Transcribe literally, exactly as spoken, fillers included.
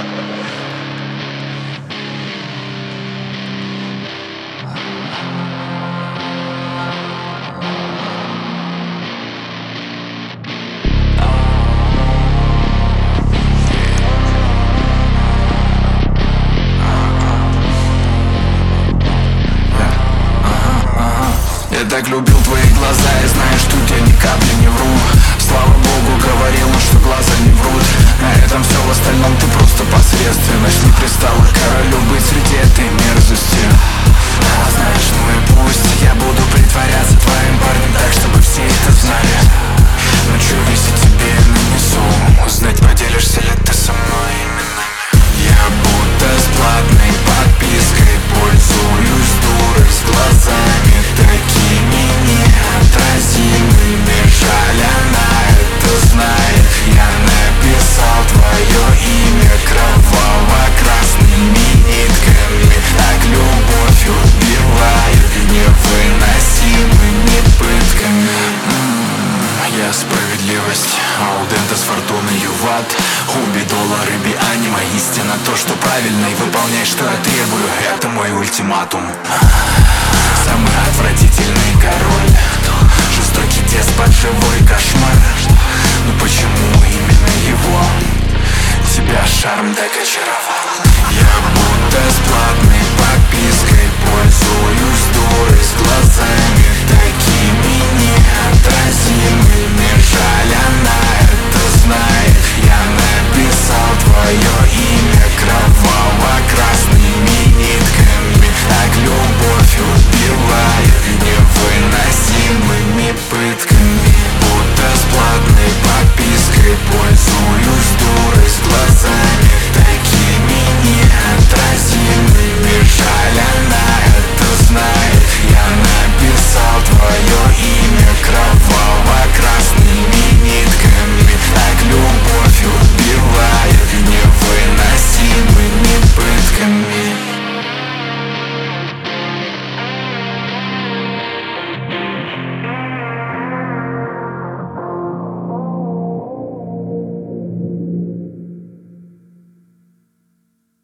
Я так любил твои глаза, и знаешь, тут я ни капли не вру. Слава богу, говорила, что глаза не врут. На этом все, в остальном ты просто посредственность. Не пристала к королю быть среди этой мерзости. А знаешь, ну и пусть я буду притворяться твоим парнем так, чтобы все это знали. Но чё, если тебе нанесу, узнать, поделишься ли ты со мной именами. Я будто с платной подпиской пользуюсь дурой с глазами такими неотразимыми. Жаль, она это знает. Я написал твое имя кроваво-красными нитками. Так любовь убивает невыносимыми пытками. Я справедливость, аудента с фортуной в ад. Хуби, доллары, би, анима. Истина то, что правильно, и выполняй, что я требую. Это мой ультиматум. Самый отвратительный король, жестокий деспот, живой кошмар. Но почему именно его? Тебя шарм так очаровал. Я будто с платной подпиской пользуюсь дурой с глазами